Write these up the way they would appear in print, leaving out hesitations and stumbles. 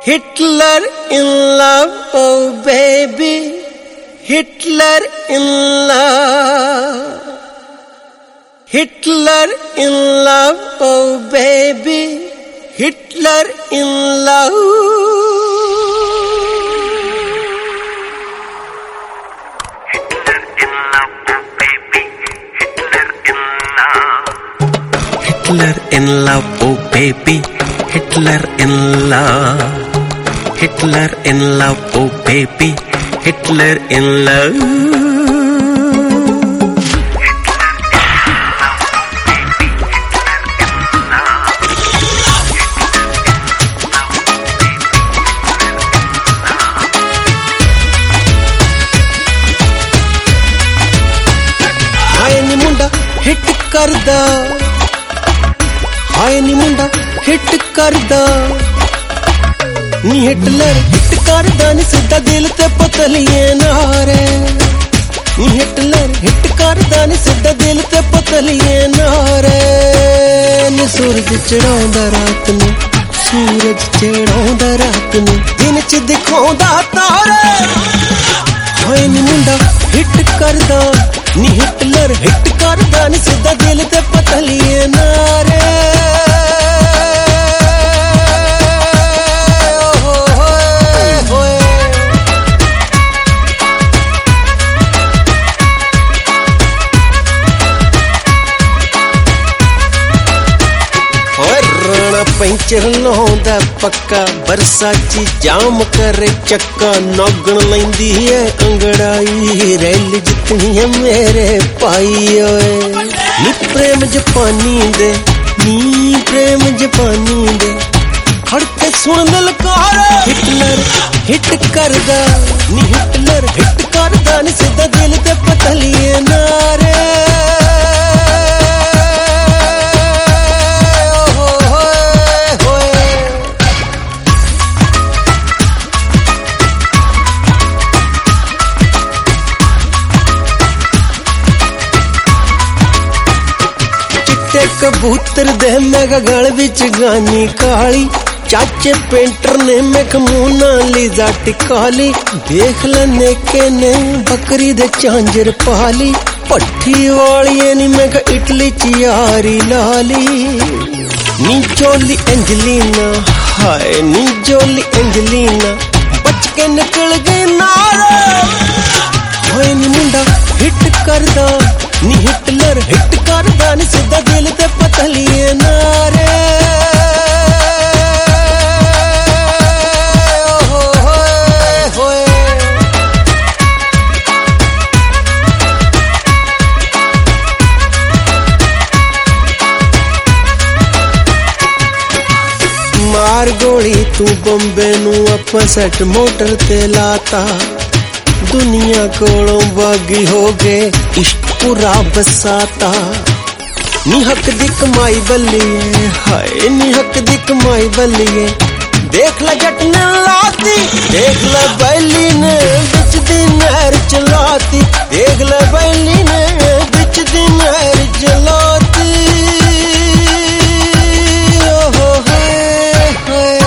Hitler in love, oh baby, Hitler in love. Hitler in love, oh baby, Hitler in love. Hitler in love, oh baby, Hitler in love. Hitler in love, oh baby, Hitler in love. हाय नी मुंडा hit करदा, हाय नी मुंडा hit करदा, नी Hitler hit करदा नी सीधा दिल ते पतलिए नारे, नी हिटलर हिट करदा नी सीधा दिल ते पतलिए नारे, नी सूरज चढ़ाउंदा रात नूं, सूरज चढ़ाउंदा रात नूं, दिन च दिखाउंदा तारे। हाय नी मुंडा हिट करदा, नी हिटलर हिट करदा नी सीधा दिल ते पतलिए नारे। पंचर लाउंदा पक्का, बरसाची जाम करे चक्का, नौगण लैंदी है अंगड़ाई, रैल जितनी है मेरे पाई ओए। नी प्रेम जापानी दे, नी प्रेम जापानी दे, खड़के सुन ललकार। हिटलर हिट करदा, नी हिटलर हिट करदा नी सीधा दिल ते पतलिए नारे। कबूतर दे मैं गल विच गानी काली, चाचे पेंटर ने मैं खमूना लीजा टिकाली, देख लने के ने बकरी दे झांजर पाली, पट्ठी वाली नी मैं इटली चियारी लाली। नी जोली एंजलीना, हाय नी जोली एंजलीना, बच के निकल गई नारे। हाय नी मुंडा हिट करदा, नी हिटलर हिट करदा नी सीधा दिल ते पतलिए नारे। मार गोली तू बंबे नू अपा सेट मोटर ते लाता, दुनिया कोलों बागी हो गए इश्क पूरा बसाता। नी हक दी कमाई बल्लिए, हाय नी हक दी कमाई बल्लिए, देख ला जट ने लाती, देख ला बैली ने बिच दी नहर चलाती, देख ला बैली ने बिच दी नहर चलाती। ओहो हाय हाय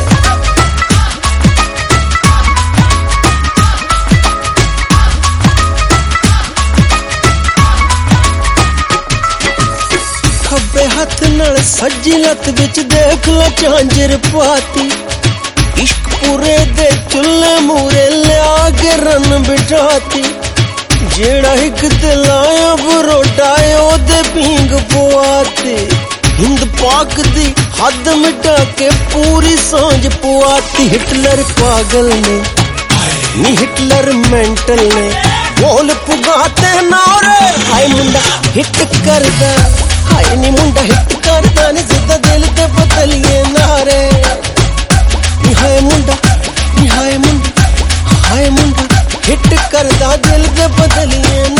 हथ नाल सज्जी लत विच देख ला झांजर पाती, इश्क पूरे दे चुल्ले मूरे लिया के रन बिठाती, जेड़ा एक दिलाया बरोडा ओदे पींग पुआती, हिंद पाक दी हद मिटा के पूरी सांझ पुआती। हिटलर पागल ने, नी हिटलर मेंटल ने, बोल पुगाते नारे। हाय मुंडा हिट करदा, हाय नी मुंडा हिट करदा नी सीधा दिल ते पतलिए नारे। नी हाय मुंडा, नी हाय मुंडा, हाय मुंडा हिट करदा दिल ते पतलिए